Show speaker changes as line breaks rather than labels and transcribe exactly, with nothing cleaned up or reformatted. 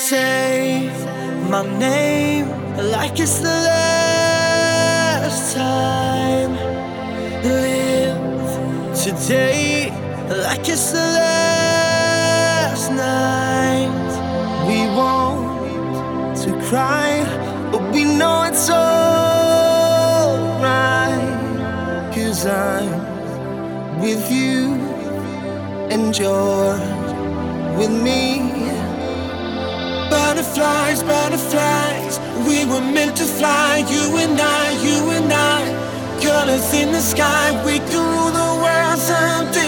Say my name like it's the last time. Live today like it's the last night. We want to cry, but we know it's alright. 'Cause I'm with you and you're with me. Butterflies, butterflies, we were meant to fly. You and I, you and I, colors in the sky. We can rule the world someday.